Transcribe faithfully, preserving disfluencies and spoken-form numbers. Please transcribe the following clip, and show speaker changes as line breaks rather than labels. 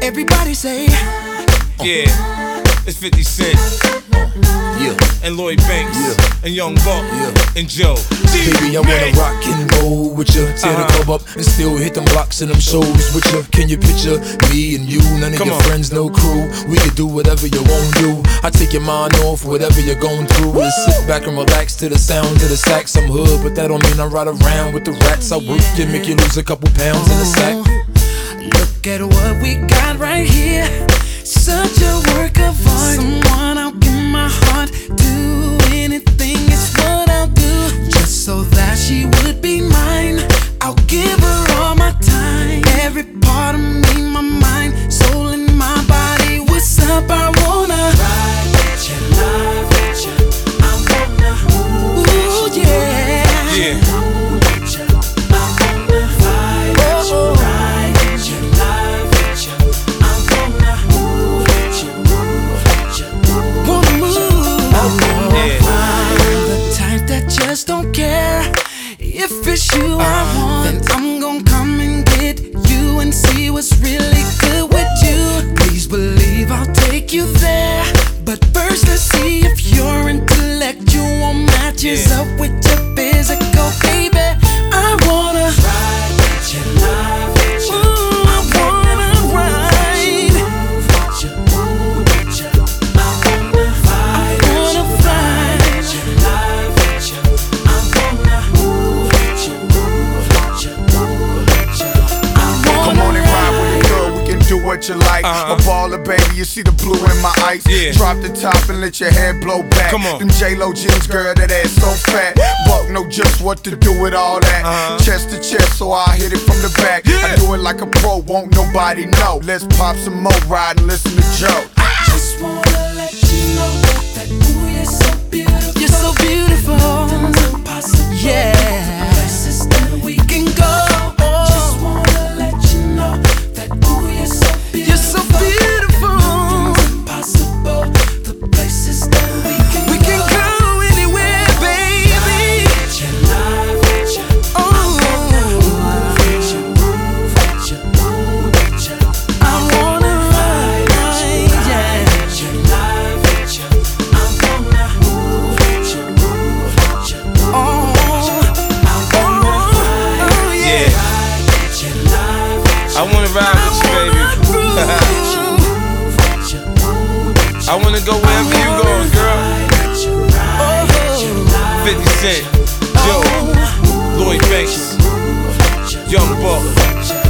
Everybody say,
yeah, it's fifty Cent.
Yeah.
And Lloyd Banks,
yeah.
and Young Buck,
yeah.
and Joe.
Baby, I wanna rock and roll with ya, tear uh-huh. the club up and still hit them blocks and them shows with ya. Can you picture me and you, none of Come your on. friends, no crew? We can do whatever you won't do. I take your mind off whatever you're going through. And sit back and relax to the sound of the sax. I'm hood, but that don't mean I ride around with the rats. I work you, make you lose a couple pounds in the sack.
Look at what we got right here. Such a work of art. Someone I'll give my heart. Do anything, it's what I'll do. Just so that she would be mine. I'll give her all my time. Every part of me, my mind, soul and my body. What's up, I wanna ride with you, love with you. I wanna ooh, ooh yeah.
Yeah.
Ooh, with you. I wanna ride with you, ride with you, love with you. I wanna ooh, with you, ooh, with you, ooh. Wanna move. I wanna
yeah.
ride. The type that just don't care. If it's you I want, then I'm gon' come and get you and see what's really good with you. Please believe I'll take you there. But first let's see if your intellectual matches yeah. up with your physical, baby. I wanna ride with you, love with you. Ooh, I wanna ride. Move with you, move with you. I wanna ride. I wanna ride with you, love with you. I wanna move with you, move with you, move with you. I wanna
Come on and ride with
ride.
it, girl. We can do what you like.
Uh-huh.
A baller, baby. You see the blue in my eyes.
Yeah.
Drop the top and let your hair blow back.
Come on.
Them J-Lo jeans, girl, that ass so fat. Buck know just what to do with all that.
Uh-huh.
Chest to chest, so I hit it from the back.
Yeah.
I do it like a pro, won't nobody know. Let's pop some more, ride and listen to Joe.
Just wanna let you know that ooh, you're so beautiful. You're so beautiful. Impossible. Yeah. Places that we can go. Just wanna let you know that ooh, you're so beautiful. You're so beautiful. Impossible. The places that we can we go. We can go anywhere, baby. With you, love with you. Oh. Move with you, move with you, move with you. I wanna ride, yeah. With you, love with you. I wanna move with you, move with you. Oh, I wanna ride, oh yeah. Ride with you, love with you.
I wanna ride with you, baby. I wanna go wherever you going, girl. fifty Cent, Joe, Lloyd Banks, Young Buck.